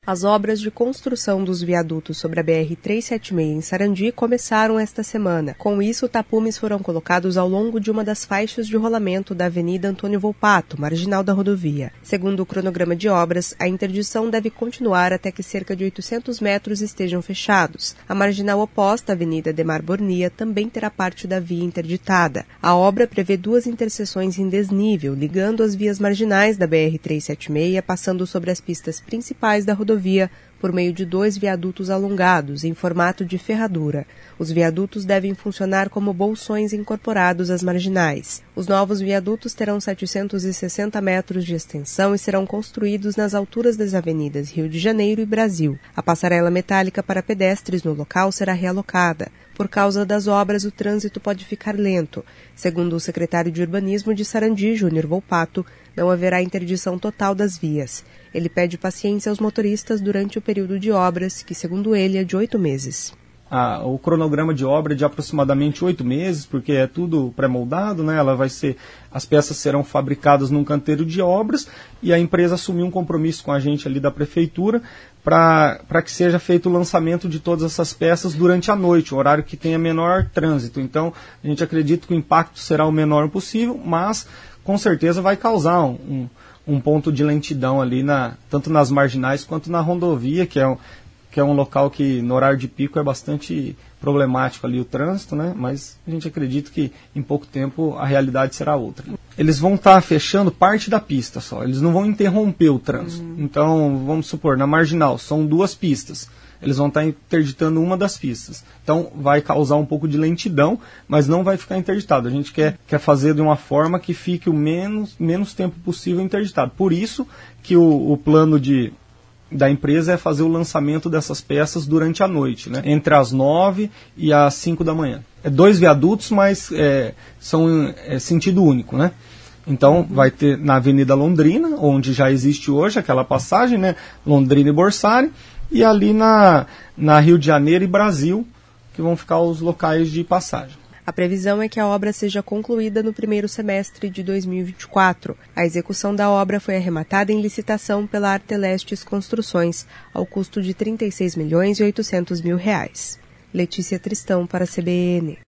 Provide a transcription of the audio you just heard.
As obras de construção dos viadutos sobre a BR-376 em Sarandi começaram esta semana. Com isso, tapumes foram colocados ao longo de uma das faixas de rolamento da Avenida Antônio Volpato, marginal da rodovia. Segundo o cronograma de obras, a interdição deve continuar até que cerca de 800 metros estejam fechados. A marginal oposta, a Avenida Demar Bornia, também terá parte da via interditada. A obra prevê 2 interseções em desnível, ligando as vias marginais da BR-376, passando sobre as pistas principais da rodovia por meio de 2 viadutos alongados, em formato de ferradura. Os viadutos devem funcionar como bolsões incorporados às marginais. Os novos viadutos terão 760 metros de extensão e serão construídos nas alturas das avenidas Rio de Janeiro e Brasil. A passarela metálica para pedestres no local será realocada. Por causa das obras, o trânsito pode ficar lento. Segundo o secretário de Urbanismo de Sarandi, Júnior Volpato, não haverá interdição total das vias. Ele pede paciência aos motoristas durante o período de obras, que, segundo ele, é de 8 meses. O cronograma de obra é de aproximadamente 8 meses, porque é tudo pré-moldado, né? As peças serão fabricadas num canteiro de obras e a empresa assumiu um compromisso com a gente ali da prefeitura para que seja feito o lançamento de todas essas peças durante a noite, o horário que tenha menor trânsito. Então, a gente acredita que o impacto será o menor possível, mas com certeza vai causar um ponto de lentidão ali, tanto nas marginais quanto na rodovia, que é um local que no horário de pico é bastante problemático ali o trânsito, né? Mas a gente acredita que em pouco tempo a realidade será outra. Eles vão estar fechando parte da pista só, eles não vão interromper o trânsito. Então, vamos supor, na marginal são 2 pistas, eles vão estar interditando uma das pistas. Então, vai causar um pouco de lentidão, mas não vai ficar interditado. A gente quer fazer de uma forma que fique o menos tempo possível interditado. Por isso que o plano da empresa é fazer o lançamento dessas peças durante a noite, né? Entre as 9 e as 5 da manhã. 2 viadutos, mas são sentido único, né? Então, vai ter na Avenida Londrina, onde já existe hoje aquela passagem, né? Londrina e Borsari, e ali na Rio de Janeiro e Brasil, que vão ficar os locais de passagem. A previsão é que a obra seja concluída no primeiro semestre de 2024. A execução da obra foi arrematada em licitação pela Artelestes Construções, ao custo de R$ 36.800.000. Letícia Tristão para a CBN.